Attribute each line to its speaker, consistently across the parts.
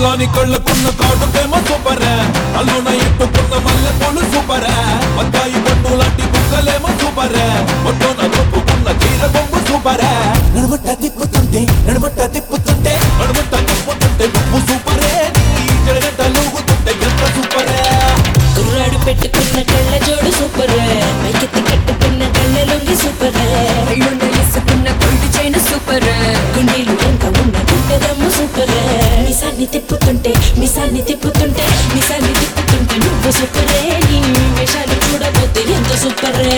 Speaker 1: పిల్లాని కళ్ళకున్న కాటుకేమో సూపరే, అల్లున ఎట్టుకున్న మల్లె పూలు సూపరే, మక్కాయి పండు లాంటి బుక్కలేమో సూపరే, ఒట్టున దొప్పుకున్న చీర బొమ్ము సూపరే. నడుమట్ట తిప్పుతుంటే నువ్వు సూపరే, నీ జడగంట లూగుతుంటే ఎంత సూపరే.
Speaker 2: కుర్రాడు పెట్టుకున్న కళ్ళ జోడు సూపరే, పైకెత్తి కట్టుకున్న కళ్ళ లొంగి సూపరే,
Speaker 3: కళ్ళున్న వేసుకున్న గోల్డ్ చైన్ సూపరే,
Speaker 2: గుండీలు ఎంత ఉన్న గుండె దమ్ము సూపరే. మిసాన్ని తిప్పుతుంటే నువ్వు సూపరే, నీ వేషాలు చూడబోతే ఎంత సూపరే.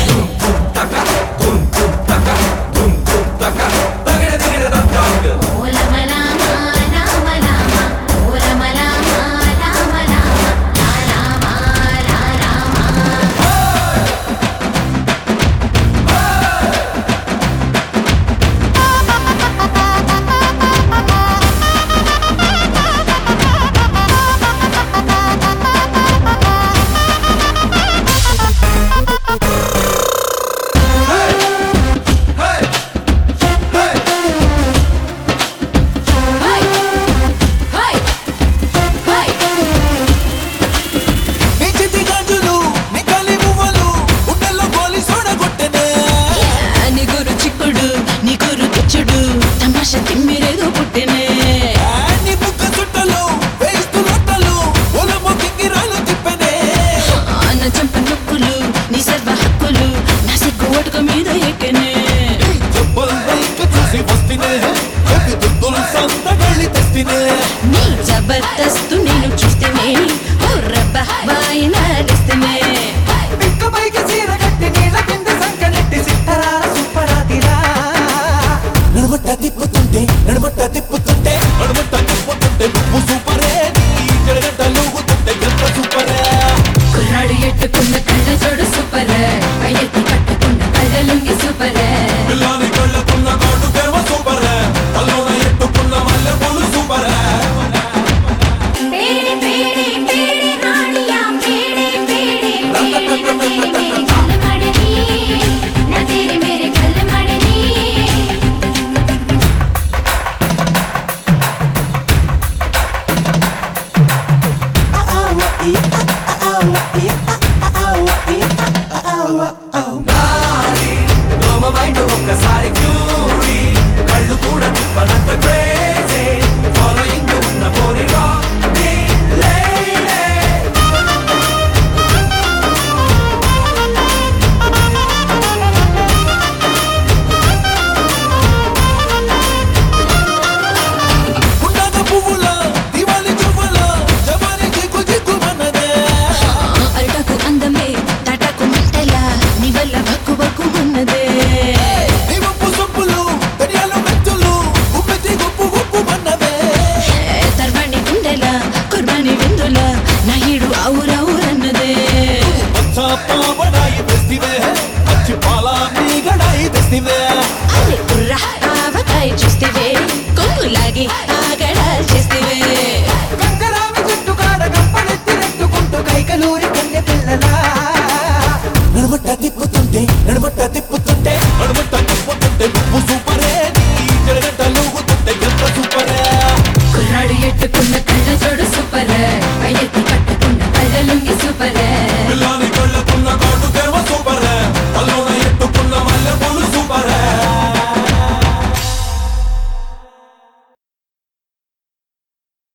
Speaker 2: తిమ్మిరేదో పుట్టినే నా చంప నొప్పులు నీ సర్వ హక్కులు నా సిగ్గు ఒటుక మీద ఎక్కనే నీ జబర్దస్తు నేను చూస్తేనే ఓ రబ్బా బాయినా నిస్తేనే
Speaker 1: నడుమట్ట తిప్పుతుంటే నువ్వు సూపరే, నీ జడగంట లూగుతుంటే ఎంత సూపరే.
Speaker 3: కుర్రాడు ఎట్టుకున్న కళ్ళ జోడు సూపరే, పైకి కట్టుకున్న కళ్ళ లొంగి సూపరే,
Speaker 1: పిల్లాని కళ్ళకున్న కాటుకేమో సూపరే, అల్లున ఎట్టుకున్న మల్లె పూలు సూపరే.
Speaker 4: Oh,